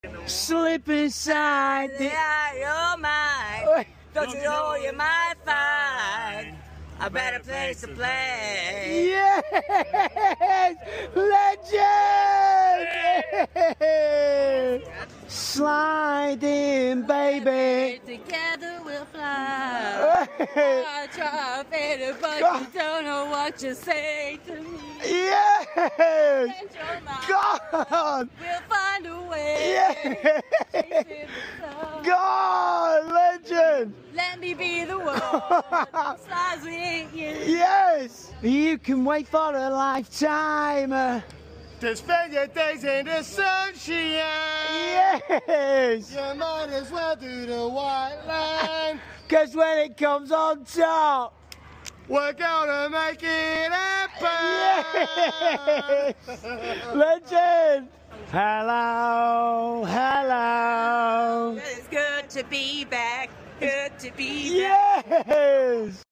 Slip inside the Your mind. Don't you know you might find a better place to play? Yes! Legend! Slide in, baby. Together we'll fly. I try better, but you don't know what you say to me. Yes! Change your mind. God! We'll find a way. Yes! Chasing the sun. God! Legend! Let me be the one. Slides with you. Yes! You can wait for a lifetime. To spend your days in the sunshine. Yes! You might as well do the white line. Cause when it comes on top, We're gonna make it happen. yes! Legend! Hello, hello. It's good to be back. Good to be back. Yes!